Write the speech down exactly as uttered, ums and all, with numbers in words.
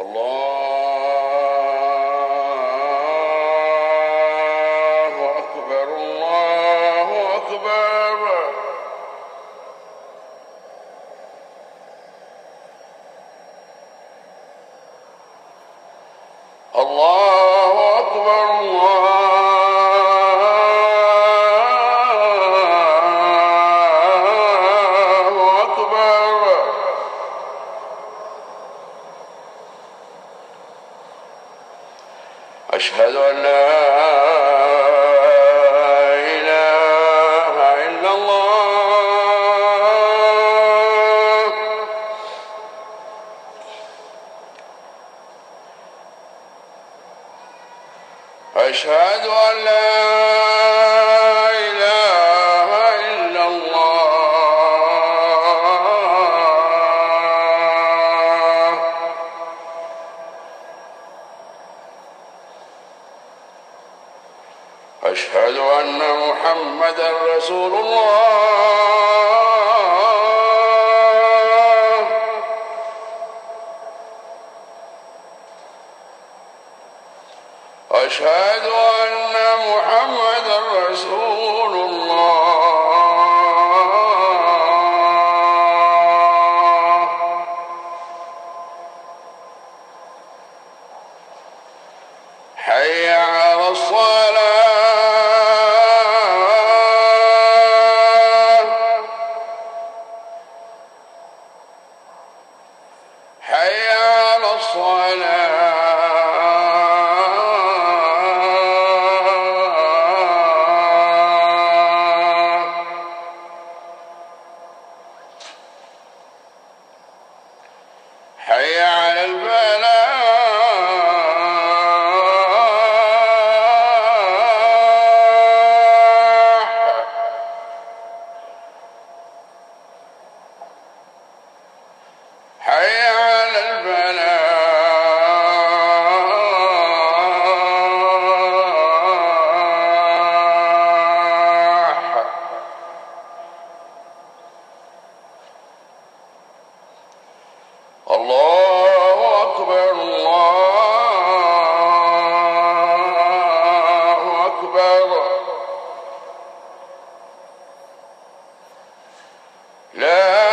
الله أكبر الله أكبر. الله أكبر الله أكبر. أشهد أن لا إله إلا الله. أشهد أن لا إله إلا الله. أشهد أن محمدًا رسول الله. أشهد أن محمدًا رسول الله. حي على الصلاة. حي على الصلاة. حي على الفلاح. حي على الفلاح. الله أكبر الله أكبر. لا